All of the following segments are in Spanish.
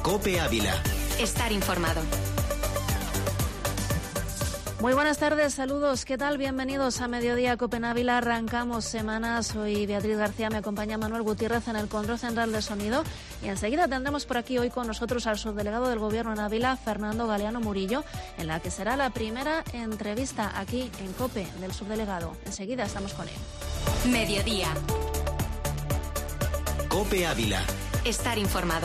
COPE Ávila. Estar informado. Muy buenas tardes, saludos, ¿qué tal? Bienvenidos a Mediodía COPE en Ávila. Arrancamos semana, soy Beatriz García, me acompaña Manuel Gutiérrez en el control central de sonido y enseguida tendremos por aquí hoy con nosotros al subdelegado del Gobierno en Ávila, Fernando Galeano Murillo, en la que será la primera entrevista aquí en COPE del subdelegado. Enseguida estamos con él. Mediodía. COPE Ávila. Estar informado.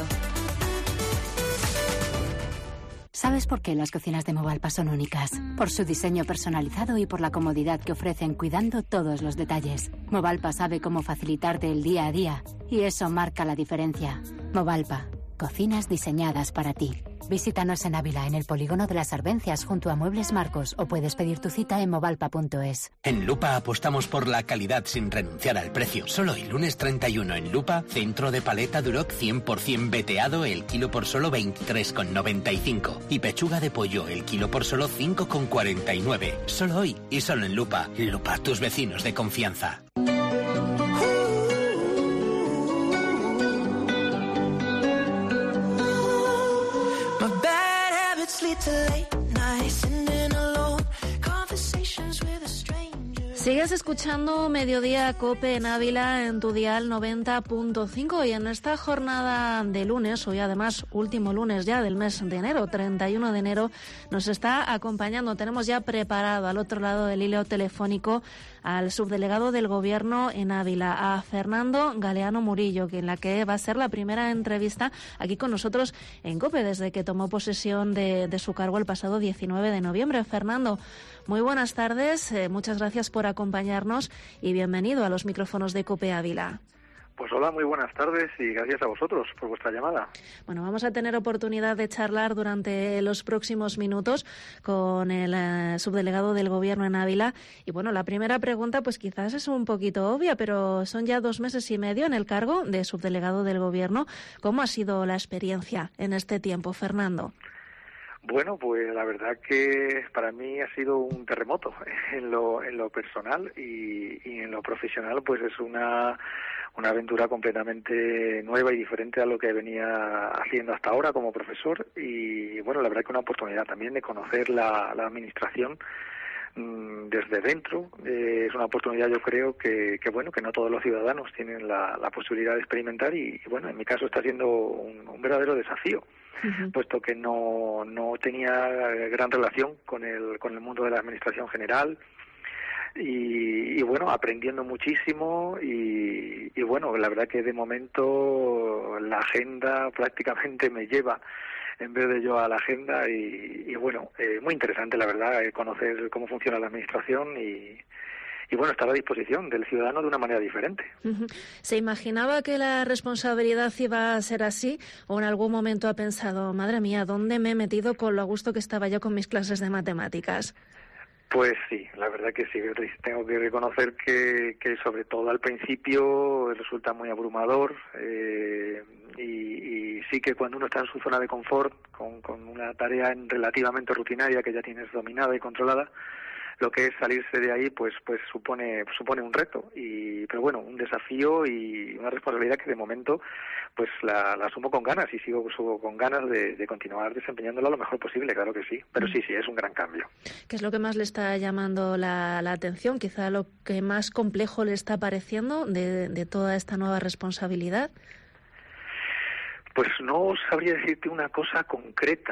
¿Sabes por qué las cocinas de Movalpa son únicas? Por su diseño personalizado y por la comodidad que ofrecen cuidando todos los detalles. Movalpa sabe cómo facilitarte el día a día y eso marca la diferencia. Movalpa, cocinas diseñadas para ti. Visítanos en Ávila, en el polígono de las Arvencias, junto a Muebles Marcos, o puedes pedir tu cita en movalpa.es. En Lupa apostamos por la calidad sin renunciar al precio. Solo el lunes 31 en Lupa, centro de paleta Duroc 100% veteado, el kilo por solo 23,95. Y pechuga de pollo, el kilo por solo 5,49. Solo hoy y solo en Lupa. Lupa, tus vecinos de confianza. Sigues escuchando Mediodía COPE en Ávila en tu dial 90.5 y en esta jornada de lunes, hoy además último lunes ya del mes de enero, 31 de enero, nos está acompañando, tenemos ya preparado al otro lado del hilo telefónico al subdelegado del Gobierno en Ávila, a Fernando Galeano Murillo, en la que va a ser la primera entrevista aquí con nosotros en COPE desde que tomó posesión de su cargo el pasado 19 de noviembre. Fernando, muy buenas tardes, muchas gracias por acompañarnos y bienvenido a los micrófonos de COPE Ávila. Pues hola, muy buenas tardes y gracias a vosotros por vuestra llamada. Bueno, vamos a tener oportunidad de charlar durante los próximos minutos con el subdelegado del Gobierno en Ávila. Y bueno, la primera pregunta pues quizás es un poquito obvia, pero son ya 2 meses y medio en el cargo de subdelegado del Gobierno. ¿Cómo ha sido la experiencia en este tiempo, Fernando? Bueno, pues la verdad que para mí ha sido un terremoto en lo personal y en lo profesional, pues es una aventura completamente nueva y diferente a lo que venía haciendo hasta ahora como profesor y bueno, la verdad que una oportunidad también de conocer la administración desde dentro. Es una oportunidad, yo creo que bueno, que no todos los ciudadanos tienen la posibilidad de experimentar y bueno, en mi caso está siendo un verdadero desafío. Uh-huh. Puesto que no tenía gran relación con el mundo de la administración general y bueno, aprendiendo muchísimo y bueno, la verdad que de momento la agenda prácticamente me lleva en vez de yo a la agenda y bueno, muy interesante la verdad conocer cómo funciona la administración y bueno, estar a disposición del ciudadano de una manera diferente. Uh-huh. ¿Se imaginaba que la responsabilidad iba a ser así o en algún momento ha pensado, madre mía, ¿dónde me he metido con lo a gusto que estaba yo con mis clases de matemáticas? Pues sí, la verdad que sí, tengo que reconocer que sobre todo al principio resulta muy abrumador y sí que cuando uno está en su zona de confort, con una tarea relativamente rutinaria que ya tienes dominada y controlada, lo que es salirse de ahí pues supone un reto pero bueno, un desafío y una responsabilidad que de momento pues la asumo con ganas y sigo con ganas de continuar desempeñándola lo mejor posible, claro que sí, pero sí, es un gran cambio. ¿Qué es lo que más le está llamando la atención? Quizá lo que más complejo le está pareciendo de toda esta nueva responsabilidad. Pues no sabría decirte una cosa concreta.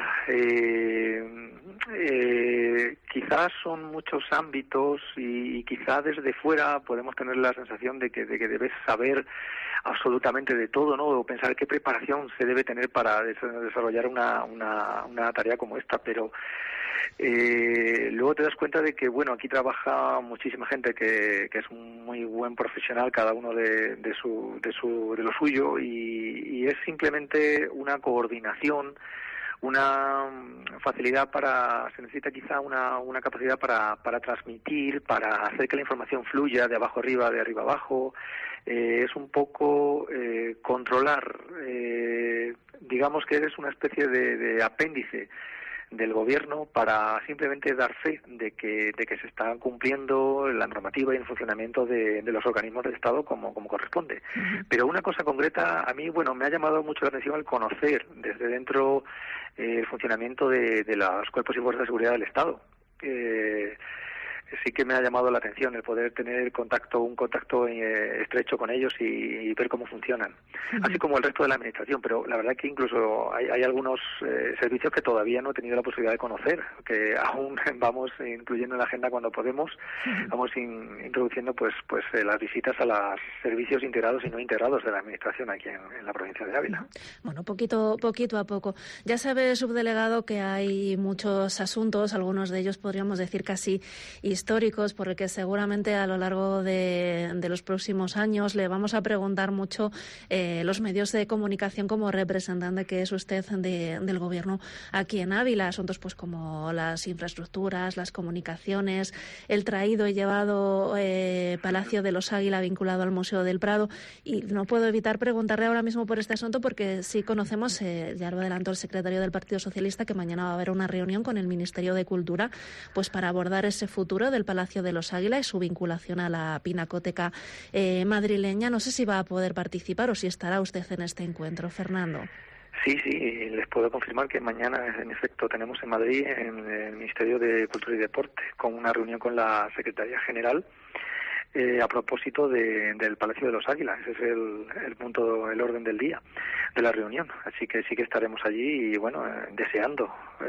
Quizás son muchos ámbitos y quizá desde fuera podemos tener la sensación de que debes saber absolutamente de todo, ¿no? O pensar qué preparación se debe tener para desarrollar una tarea como esta, pero luego te das cuenta de que bueno, aquí trabaja muchísima gente que es un muy buen profesional, cada uno de lo suyo y es simplemente una coordinación, una facilidad se necesita quizá una capacidad para transmitir, para hacer que la información fluya de abajo arriba, de arriba abajo. Es un poco controlar, digamos que eres una especie de apéndice del Gobierno para simplemente dar fe de que se está cumpliendo la normativa y el funcionamiento de los organismos del Estado como corresponde. Pero una cosa concreta, a mí, me ha llamado mucho la atención el conocer desde dentro el funcionamiento de los cuerpos y fuerzas de seguridad del Estado. Sí que me ha llamado la atención el poder tener un contacto estrecho con ellos y ver cómo funcionan, así como el resto de la administración, pero la verdad que incluso hay algunos servicios que todavía no he tenido la posibilidad de conocer, que aún vamos incluyendo en la agenda cuando podemos, vamos introduciendo pues las visitas a los servicios integrados y no integrados de la administración aquí en la provincia de Ávila. Bueno, poquito a poco. Ya sabe, subdelegado, que hay muchos asuntos, algunos de ellos podríamos decir casi históricos, por el que seguramente a lo largo de los próximos años le vamos a preguntar mucho los medios de comunicación como representante que es usted del Gobierno aquí en Ávila. Asuntos pues como las infraestructuras, las comunicaciones, el traído y llevado Palacio de los Águila vinculado al Museo del Prado. Y no puedo evitar preguntarle ahora mismo por este asunto porque sí conocemos, ya lo adelantó el secretario del Partido Socialista, que mañana va a haber una reunión con el Ministerio de Cultura pues para abordar ese futuro del Palacio de los Águila y su vinculación a la pinacoteca madrileña. No sé si va a poder participar o si estará usted en este encuentro, Fernando. Sí, les puedo confirmar que mañana, en efecto, tenemos en Madrid, en el Ministerio de Cultura y Deporte, con una reunión con la Secretaría General a propósito del Palacio de los Águilas. Ese es el punto, el orden del día de la reunión. Así que sí que estaremos allí y, deseando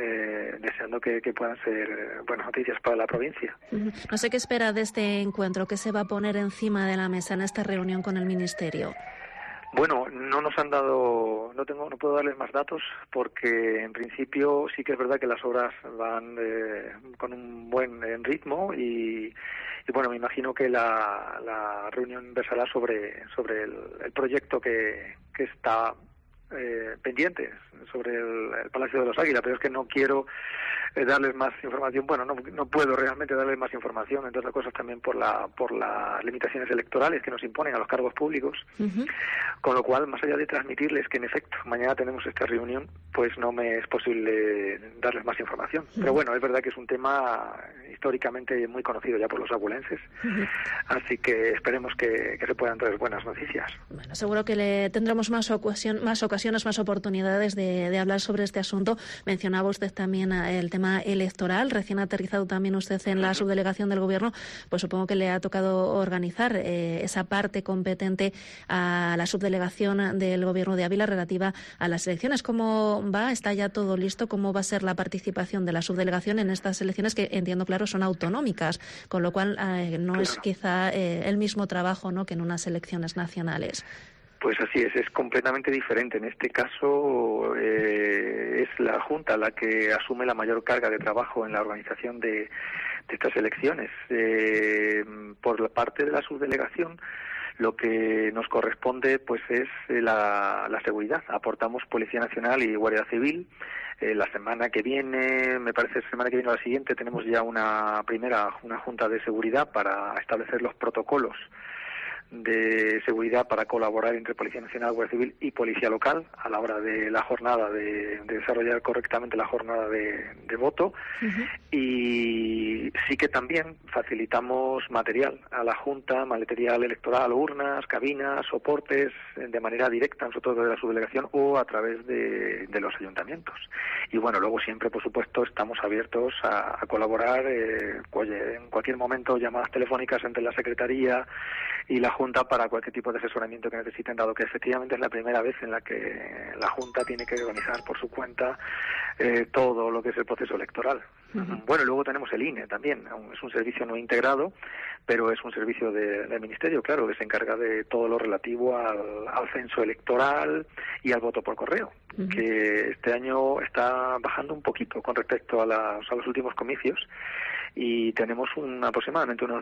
que puedan ser buenas noticias para la provincia. No sé qué espera de este encuentro, qué se va a poner encima de la mesa en esta reunión con el Ministerio. Bueno, no nos han dado, no puedo darles más datos porque en principio sí que es verdad que las obras van con un buen ritmo y me imagino que la reunión versará sobre el proyecto que está pendiente sobre el Palacio de los Águilas, pero es que no quiero darles más información. No puedo realmente darles más información, entre otras cosas también por las limitaciones electorales que nos imponen a los cargos públicos, con lo cual, más allá de transmitirles que en efecto mañana tenemos esta reunión, pues no me es posible darles más información. Pero es verdad que es un tema históricamente muy conocido ya por los abulenses, así que esperemos que se puedan traer buenas noticias. Bueno, seguro que le tendremos más ocasiones, más oportunidades de hablar sobre este asunto. Mencionaba usted también el tema electoral, recién aterrizado también usted en la subdelegación del Gobierno, pues supongo que le ha tocado organizar esa parte competente a la subdelegación del Gobierno de Ávila relativa a las elecciones. ¿Cómo va? ¿Está ya todo listo? ¿Cómo va a ser la participación de la subdelegación en estas elecciones que, entiendo claro, son autonómicas, con lo cual no es quizá el mismo trabajo, ¿no?, que en unas elecciones nacionales? Pues así es completamente diferente. En este caso es la Junta la que asume la mayor carga de trabajo en la organización de estas elecciones. Por la parte de la subdelegación, lo que nos corresponde pues es la seguridad. Aportamos Policía Nacional y Guardia Civil. La semana que viene, me parece semana que viene o la siguiente, tenemos ya una junta de seguridad para establecer los protocolos de seguridad para colaborar entre Policía Nacional, Guardia Civil y Policía Local a la hora de la jornada, de desarrollar correctamente la jornada de voto. Y sí que también facilitamos material a la Junta, material electoral, urnas, cabinas, soportes, de manera directa nosotros desde la subdelegación o a través de los ayuntamientos. Y luego siempre, por supuesto, estamos abiertos a colaborar en cualquier momento, llamadas telefónicas entre la Secretaría y la Junta para cualquier tipo de asesoramiento que necesiten, dado que efectivamente es la primera vez en la que la Junta tiene que organizar por su cuenta todo lo que es el proceso electoral. Luego tenemos el INE también, es un servicio no integrado, pero es un servicio del Ministerio, claro, que se encarga de todo lo relativo al censo electoral y al voto por correo, que este año está bajando un poquito con respecto a los últimos comicios, y tenemos aproximadamente unos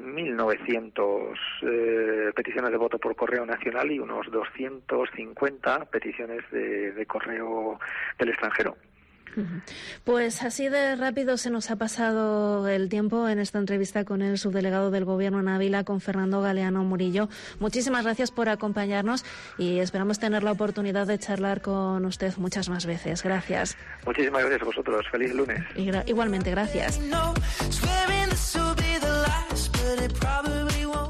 1.900 peticiones de voto por correo nacional y unos 250 peticiones de correo del extranjero. Pues así de rápido se nos ha pasado el tiempo en esta entrevista con el subdelegado del Gobierno en Ávila, con Fernando Galeano Murillo. Muchísimas gracias por acompañarnos y esperamos tener la oportunidad de charlar con usted muchas más veces. Gracias. Muchísimas gracias a vosotros. Feliz lunes. Igualmente, gracias.